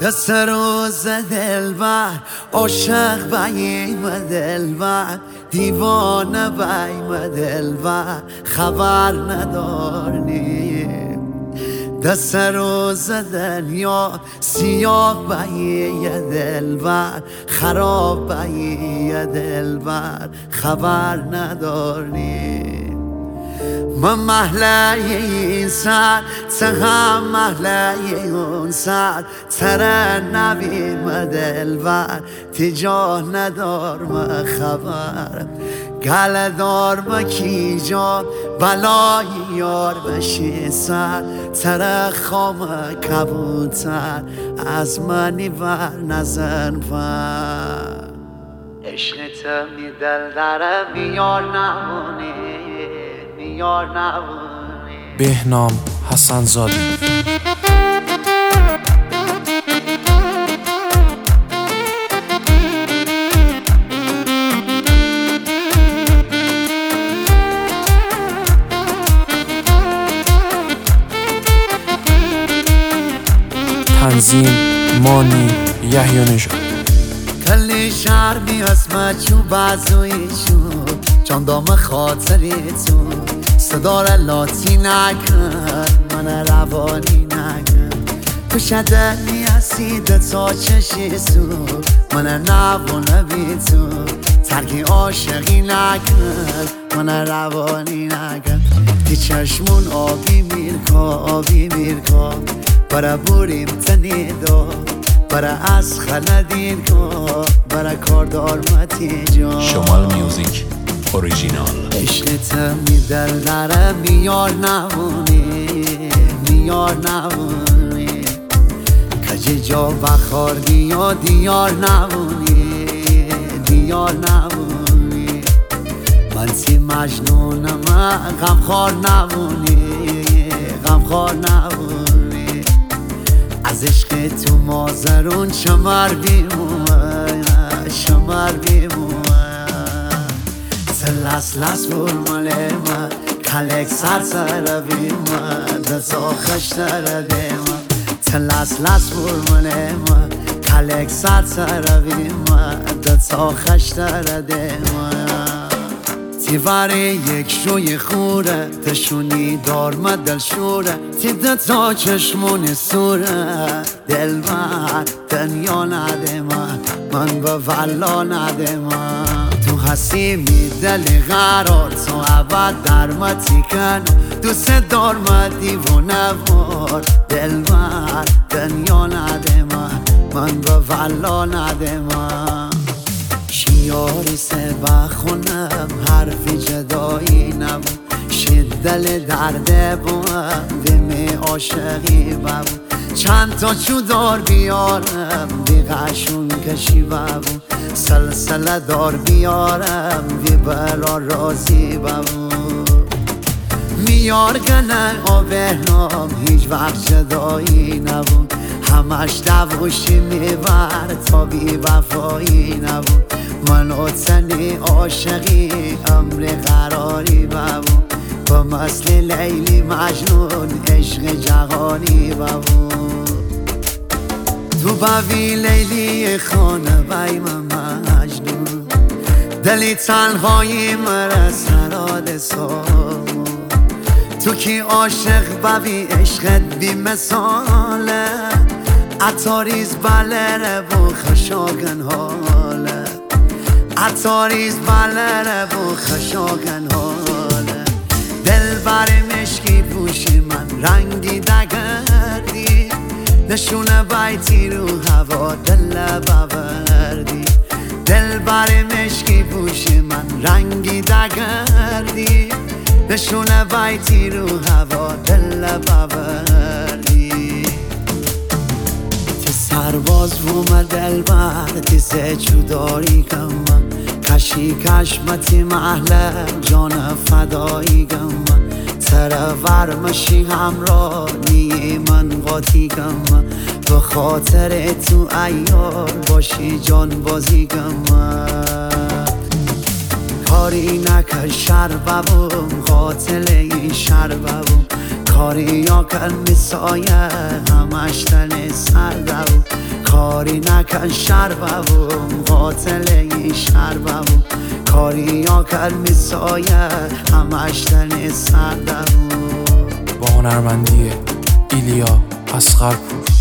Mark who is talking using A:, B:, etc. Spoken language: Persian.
A: دست روز دلبر عاشق بیم دلبر دیوانه بیم دلبر خبر ندارنیم دست روز دنیا سیاه بیم دلبر خراب بیم دلبر خبر ندارنیم من محله این سر هم محله اون سر تره نبیم دلبر تجاه ندار ما خبر گل دار ما کی جان بلای یار بشی سر تره خام کبوتر از منی بر نزن پر عشقت می دل داره بیار نمونی بیار نمونی
B: بهنام حسن‌زاده تنظیم مانی یحیی
A: کلی شهر بیاسمه چو بازویشو چندام خاطری تو صدار لاتی نکن من روانی نکن تو شدنی هستید تا چشی سو من نبونه بی تو ترکی عاشقی نکن من روانی نکن تی چشمون آبی میرکا برا بوریم تنیدو برا از خلدین کن برا کاردار متی جان
C: شمال میوزیک اوریجینال
A: عشقت می دل داره میار نمونی کجی جا بخوردی یا دیار نمونی من سی مجنونم غمخوار نمونی از عشق تو مازرون شمر بیمون لس بول ملیما کلک سر بیما دسا خشتر دیما لس بول ملیما کلک سر بیما دسا خشتر دیما تی باره یک شوی خوره تشونی دار دل شوره تی دتا چشمون سوره دل دنیا نده من به والا نده تو هستی می دل قرار تو عبد در متی کن دوست دار ما دیوونه وار دل دنیا نده من به والا نده شیاری سه بخونم حرفی جدایی نبود شدل درده بوم ویمی عاشقی ببود چند تا چودار بیارم بیغشون کشی ببود سلسله دار بیارم وی برا رازی ببود میار گنه آبهنام هیچ وقت جدایی نبود همش دوشی میبر تا بی وفایی نبود من و تنی عاشقی امر قراری ببود با مثل لیلی مجنون عشق جهانی ببود تو ببی لیلی خانه بیم مجنون دلی تنهایی مره سراد سامون تو کی عاشق ببی عشقت بی مثاله عطاریز بلره و خشاگن حاله عطاریز بلره و خشاگن حاله دل بر مشکی پوشی من رنگی دگردی نشونه بیتی رو هوا دل ببردی دل بر مشکی پوشی من رنگی دگردی نشونه بیتی رو هوا دل ببردی تی سرباز بوم دل بر تی سه چوداری کم کشی کشمتی محله جان فدایی کم تره ورمشی همراه نی من قاطی کم به خاطر تو ایار باشی جان بازی کم کاری نکن شر ببوم قاتل این شر ببوم کاری یا کن میسایه همش تن سردم کاری نکن شربم قاتل این شربم کاری یا کن میسایه همش تن سردم
B: با هنرمندی ایلیا اصغرپور.